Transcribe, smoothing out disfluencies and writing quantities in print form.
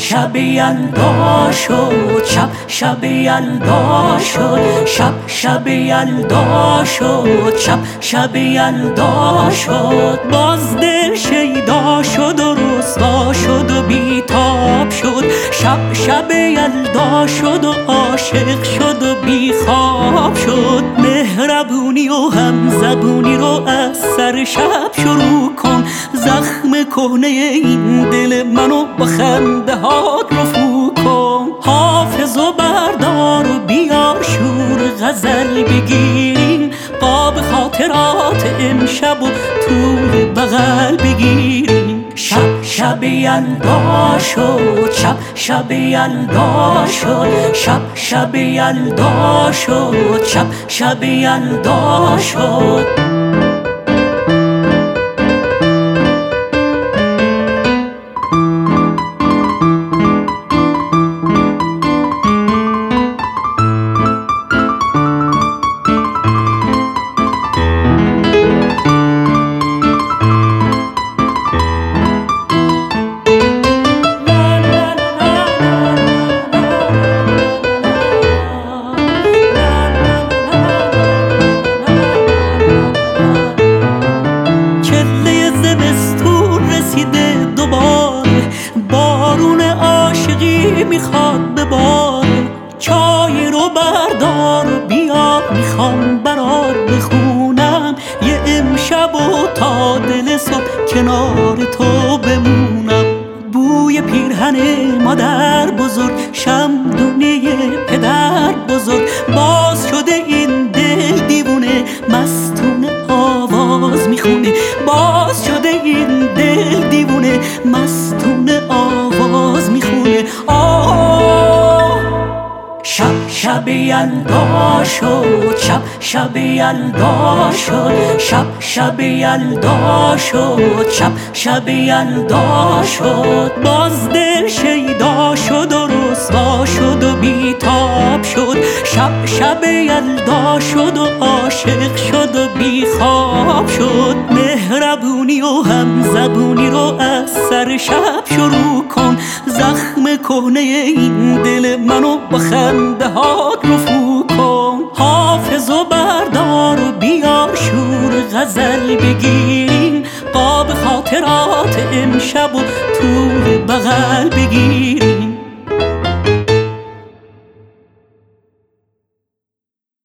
شب یلدا شد، شب یلدا شد، شب یلدا شد، شب یلدا شد. باز دل شیدا شد و رسوا شد و بیتاب شد. شب یلدا شد و عاشق شد و بیخواب شد. مهربونی و همزبونی رو از سر شب شروع کن. زخم کهنه این دل منو با خنده هات رفو کن. حافظ و بردار و بیار شور غزل بگیریم. قاب خاطرات امشب و طول بغل بگیریم. شب یلدا شد، شب یلدا شد، شب یلدا شد، شب یلدا شد. بارون عاشقی میخواد بباره. چای رو بردار و بیار، میخوام برات بخونم یه امشب و تا دل صبح کنار تو بمونم. بوی پیرهن مادر بزرگ، شمدونی پدر بزرگ. باز شده این دل دیوونه، مستونه آواز میخونه. باز شده این دل دیوونه، مستونه آواز میخونه. شب یلدا شد، شب یلدا شد، شب یلدا شد، شب یلدا شد. باز دل شیدا شد و رسوا شد و بیتاب شد. شب یلدا شد و عاشق شد و بیخواب شد. مهربونی و همزبونی رو از سر شب شروع کن. زخم کهنه این دل منو با خنده هات رفو کن. حافظ و بردار و بیار شور غزل بگیریم. قاب خاطرات امشب و طول بغل بگیریم.